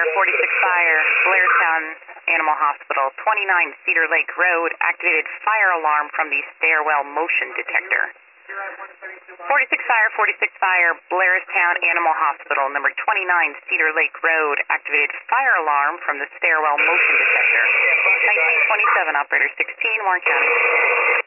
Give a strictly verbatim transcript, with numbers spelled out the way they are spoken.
forty-six Fire, Blairstown Animal Hospital, twenty-nine Cedar Lake Road, activated fire alarm from the stairwell motion detector. forty-six Fire, forty-six Fire, Blairstown Animal Hospital, number twenty-nine Cedar Lake Road, activated fire alarm from the stairwell motion detector. nineteen twenty-seven, operator sixteen, Warren County.